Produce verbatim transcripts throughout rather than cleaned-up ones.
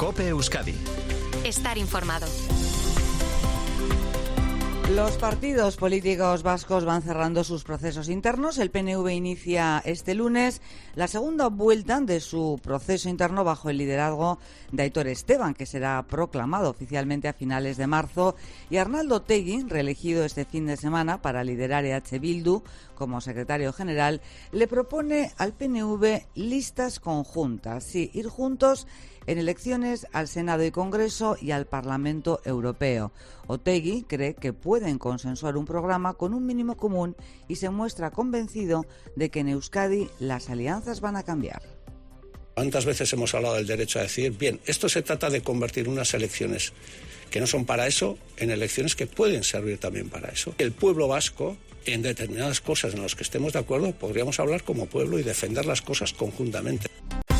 COPE Euskadi. Estar informado. Los partidos políticos vascos van cerrando sus procesos internos. El P N V inicia este lunes la segunda vuelta de su proceso interno bajo el liderazgo de Aitor Esteban, que será proclamado oficialmente a finales de marzo, y Arnaldo Otegi, reelegido este fin de semana para liderar E H Bildu como secretario general, le propone al P N V listas conjuntas, sí, ir juntos en elecciones al Senado y Congreso y al Parlamento Europeo. Otegi cree que pueden consensuar un programa con un mínimo común y se muestra convencido de que en Euskadi las alianzas van a cambiar. ¿Cuántas veces hemos hablado del derecho a decidir? Bien, esto se trata de convertir unas elecciones que no son para eso en elecciones que pueden servir también para eso. El pueblo vasco, en determinadas cosas en las que estemos de acuerdo, podríamos hablar como pueblo y defender las cosas conjuntamente.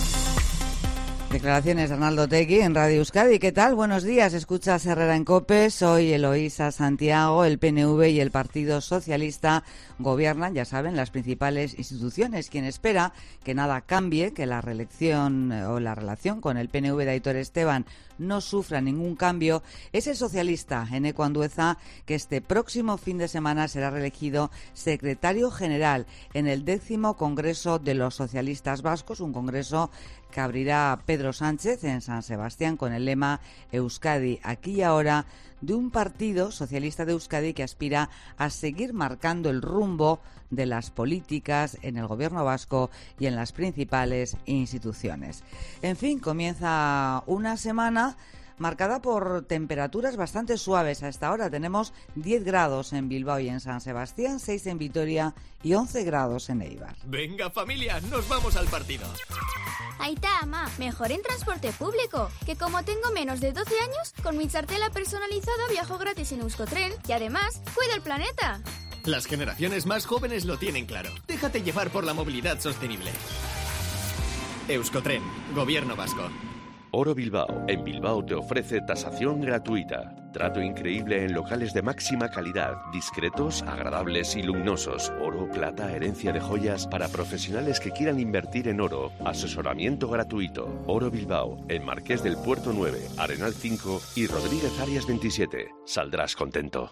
Declaraciones de Arnaldo Otegi en Radio Euskadi. ¿Qué tal? Buenos días. Escuchas Herrera en COPE. Soy Eloísa Santiago. El P N V y el Partido Socialista gobiernan, ya saben, las principales instituciones. Quien espera que nada cambie, que la reelección o la relación con el P N V de Aitor Esteban no sufra ningún cambio, es el socialista Eneko Andueza, que este próximo fin de semana será reelegido secretario general en el décimo Congreso de los Socialistas Vascos, un congreso que abrirá Pedro Sánchez en San Sebastián con el lema Euskadi aquí y ahora, de un partido socialista de Euskadi que aspira a seguir marcando el rumbo de las políticas en el gobierno vasco y en las principales instituciones. En fin, comienza una semana marcada por temperaturas bastante suaves. A esta hora tenemos diez grados en Bilbao y en San Sebastián, seis en Vitoria y once grados en Eibar. Venga, familia, nos vamos al partido. Aita, ama, mejor en transporte público, que como tengo menos de doce años, con mi chartela personalizada viajo gratis en Euskotren y además cuido el planeta. Las generaciones más jóvenes lo tienen claro. Déjate llevar por la movilidad sostenible. Euskotren, Gobierno Vasco. Oro Bilbao. En Bilbao te ofrece tasación gratuita. Trato increíble en locales de máxima calidad, discretos, agradables y luminosos. Oro, plata, herencia de joyas para profesionales que quieran invertir en oro. Asesoramiento gratuito. Oro Bilbao, en Marqués del Puerto nueve, Arenal cinco y Rodríguez Arias veintisiete. Saldrás contento.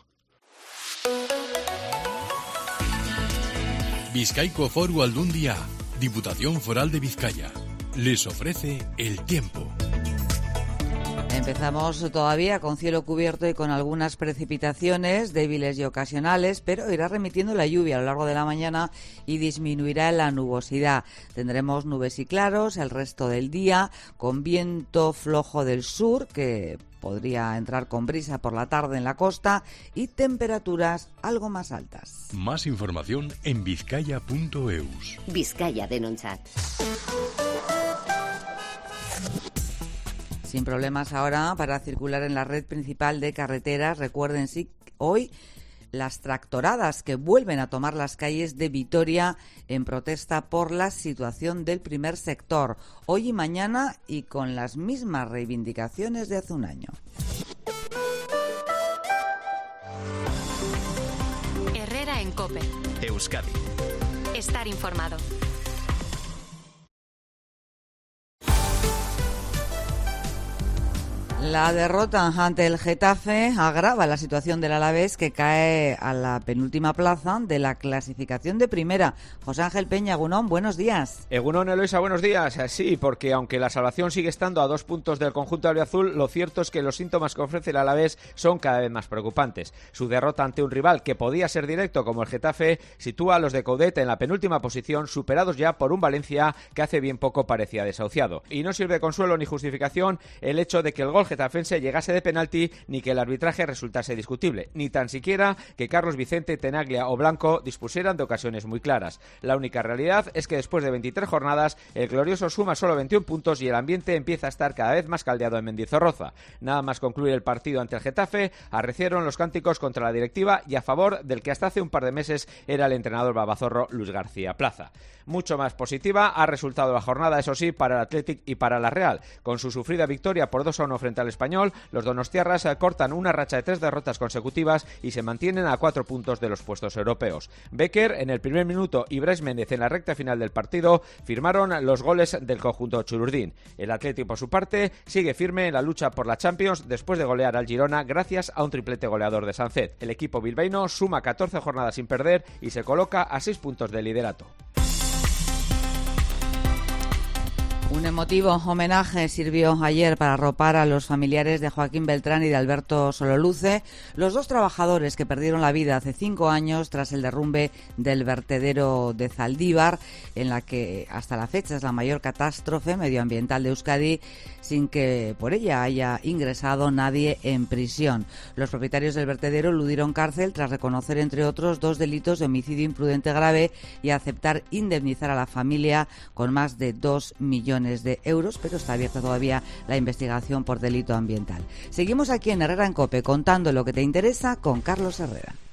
Bizkaiko Foru Aldundia, Diputación Foral de Vizcaya, les ofrece el tiempo. Empezamos todavía con cielo cubierto y con algunas precipitaciones débiles y ocasionales, pero irá remitiendo la lluvia a lo largo de la mañana y disminuirá la nubosidad. Tendremos nubes y claros el resto del día, con viento flojo del sur que podría entrar con brisa por la tarde en la costa y temperaturas algo más altas. Más información en vizcaya punto eus. Vizcaya Denontzat. Sin problemas ahora para circular en la red principal de carreteras. Recuerden, sí, hoy las tractoradas que vuelven a tomar las calles de Vitoria en protesta por la situación del primer sector. Hoy y mañana y con las mismas reivindicaciones de hace un año. Herrera en COPE. Euskadi. Estar informado. La derrota ante el Getafe agrava la situación del Alavés, que cae a la penúltima plaza de la clasificación de primera. José Ángel Peña, Egunon, buenos días. Egunon, Eloisa, buenos días. Sí, porque aunque la salvación sigue estando a dos puntos del conjunto albiazul, lo cierto es que los síntomas que ofrece el Alavés son cada vez más preocupantes. Su derrota ante un rival que podía ser directo como el Getafe sitúa a los de Coudet en la penúltima posición, superados ya por un Valencia que hace bien poco parecía desahuciado. Y no sirve de consuelo ni justificación el hecho de que el gol getafense llegase de penalti ni que el arbitraje resultase discutible, ni tan siquiera que Carlos Vicente, Tenaglia o Blanco dispusieran de ocasiones muy claras. La única realidad es que después de veintitrés jornadas el glorioso suma solo veintiún puntos y el ambiente empieza a estar cada vez más caldeado en Mendizorroza. Nada más concluir el partido ante el Getafe, arrecieron los cánticos contra la directiva y a favor del que hasta hace un par de meses era el entrenador babazorro Luis García Plaza. Mucho más positiva ha resultado la jornada, eso sí, para el Athletic y para la Real. Con su sufrida victoria por dos a uno frente al al Español, los donostiarras cortan una racha de tres derrotas consecutivas y se mantienen a cuatro puntos de los puestos europeos. Becker en el primer minuto y Brais Méndez en la recta final del partido firmaron los goles del conjunto chururdín. El Athletic, por su parte, sigue firme en la lucha por la Champions después de golear al Girona gracias a un triplete goleador de Sancet. El equipo bilbaíno suma catorce jornadas sin perder y se coloca a seis puntos de liderato. Un emotivo homenaje sirvió ayer para arropar a los familiares de Joaquín Beltrán y de Alberto Sololuce, los dos trabajadores que perdieron la vida hace cinco años tras el derrumbe del vertedero de Zaldívar, en la que hasta la fecha es la mayor catástrofe medioambiental de Euskadi, sin que por ella haya ingresado nadie en prisión. Los propietarios del vertedero eludieron cárcel tras reconocer, entre otros, dos delitos de homicidio imprudente grave y aceptar indemnizar a la familia con más de dos millones de euros, pero está abierta todavía la investigación por delito ambiental. Seguimos aquí en Herrera en COPE contando lo que te interesa con Carlos Herrera.